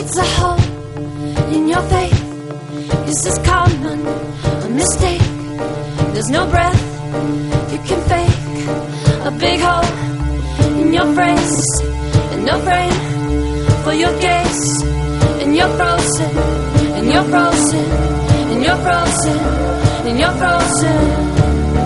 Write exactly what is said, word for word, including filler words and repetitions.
It's a hole in your faith. Is this common a mistake? There's no breath you can fake. A big hole in your phrase, and no frame for your gaze. And you're frozen, and you're frozen, and you're frozen, and you're frozen.